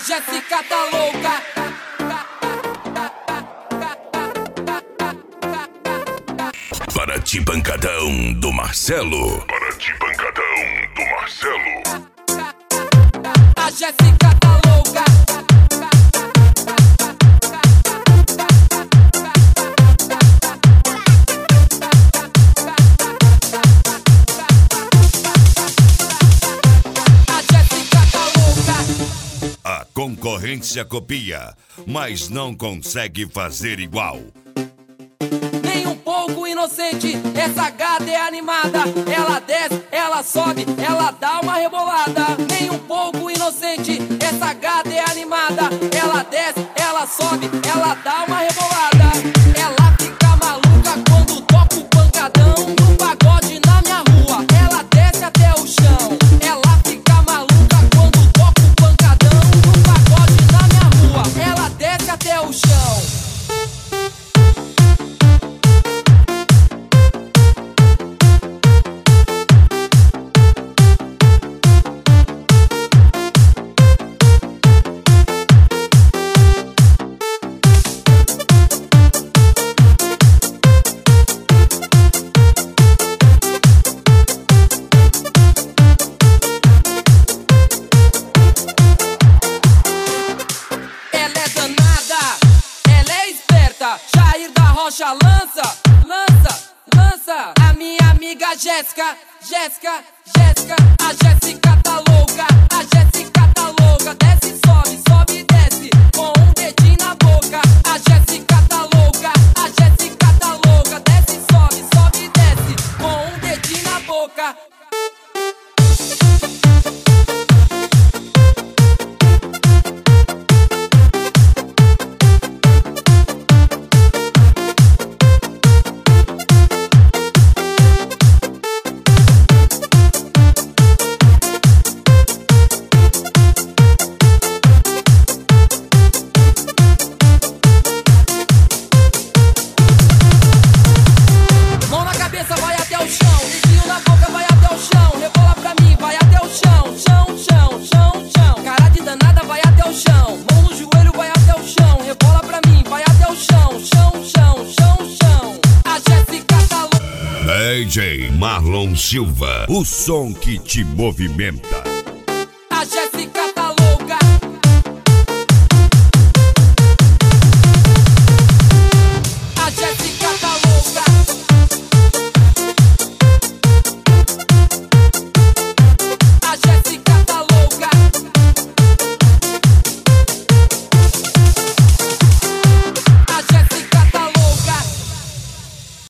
Jéssica tá louca. Paraty Pancadão do Marcelo. Paraty Pancadão do Marcelo. A Jéssica tá louca. A Jéssica tá louca. A concorrência copia, mas não consegue fazer igual. Nem um pouco inocente, essa gata é animada. Ela desce, ela sobe, ela dá uma rebolada. Nem um pouco inocente, essa gata é animada. Ela desce, ela sobe, ela dá uma rebolada. Ela fica maluca quando toca o pancadão no pagode na minha rua. Ela desce até o chão. Ela fica maluca quando toca o pancadão no pagode na minha rua. Ela desce até o chão. Jair da Rocha lança, lança, lança. A minha amiga Jéssica, Jéssica, Jéssica. A Jéssica tá louca, a Jéssica tá louca. Desce, sobe, sobe e desce, com um dedinho na boca. A Jéssica tá louca, a Jéssica tá louca. Desce, sobe, sobe e desce, com um dedinho na boca. Vai até o chão, dedinho na boca, vai até o chão. Rebola pra mim, vai até o chão. Chão, chão, chão, chão. Cara de danada, vai até o chão. Mão no joelho, vai até o chão. Rebola pra mim, vai até o chão. Chão, chão, chão, chão. A Jéssica tá louca. DJ Marlon Silva, o som que te movimenta.